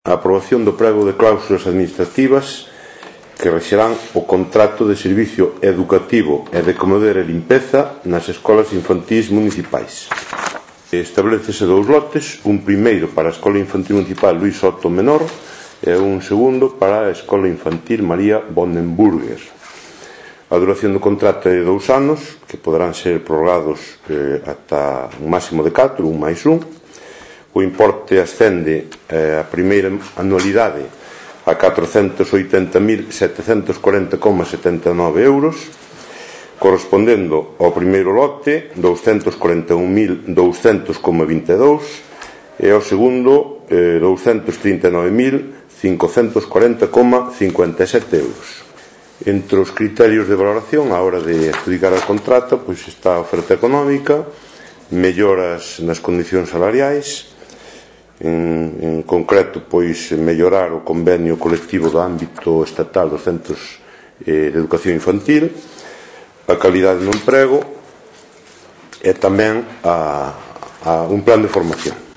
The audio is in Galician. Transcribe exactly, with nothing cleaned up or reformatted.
A aprobación do prego de cláusulas administrativas que rexerán o contrato de servicio educativo e de comedor e limpeza nas escolas infantís municipais. Establecese dous lotes, un primeiro para a Escola Infantil Municipal Luís Soto Menor e un segundo para a Escola Infantil María Bonenburger. A duración do contrato é de dous anos, que poderán ser prorrogados eh, ata un máximo de catro, un máis un. O importe ascende eh, a primeira anualidade a catrocentos oitenta mil setecentos cuarenta coma setenta e nove euros, correspondendo ao primeiro lote douscentos cuarenta e un mil douscentos coma vinte e dous e ao segundo eh, douscentos trinta e nove mil cincocentos cuarenta coma cincuenta e sete euros. Entre os criterios de valoración á hora de adjudicar a contrata pois está a oferta económica, melloras nas condicións salariais, En, en concreto, pois, mellorar o convenio colectivo do ámbito estatal dos centros eh, de educación infantil, a calidade no emprego e tamén a, a un plan de formación.